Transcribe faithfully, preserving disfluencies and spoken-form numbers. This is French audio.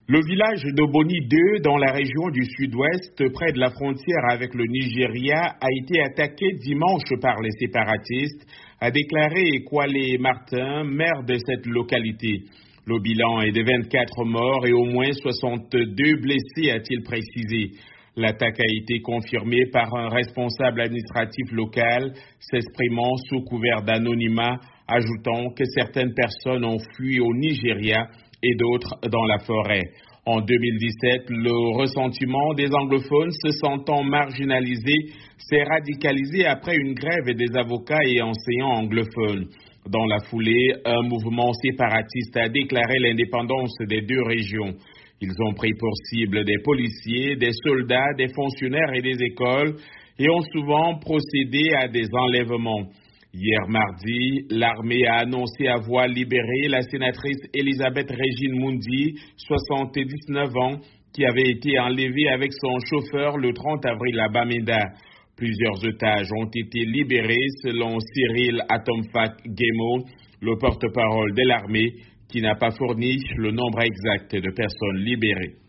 Le village de Boni deux, dans la région du sud-ouest, près de la frontière avec le Nigeria, a été attaqué dimanche par les séparatistes, a déclaré Kwale Martin, maire de cette localité. Le bilan est de vingt-quatre morts et au moins soixante-deux blessés, a-t-il précisé. L'attaque a été confirmée par un responsable administratif local, s'exprimant sous couvert d'anonymat, ajoutant que certaines personnes ont fui au Nigeria et d'autres dans la forêt. En deux mille dix-sept, le ressentiment des anglophones se sentant marginalisés s'est radicalisé après une grève des avocats et enseignants anglophones. Dans la foulée, un mouvement séparatiste a déclaré l'indépendance des deux régions. Ils ont pris pour cible des policiers, des soldats, des fonctionnaires et des écoles et ont souvent procédé à des enlèvements. Hier mardi, l'armée a annoncé avoir libéré la sénatrice Elisabeth Régine Mundi, soixante-dix-neuf ans, qui avait été enlevée avec son chauffeur le trente avril à Bamenda. Plusieurs otages ont été libérés selon Cyril Atomfak Gemo, le porte-parole de l'armée, qui n'a pas fourni le nombre exact de personnes libérées.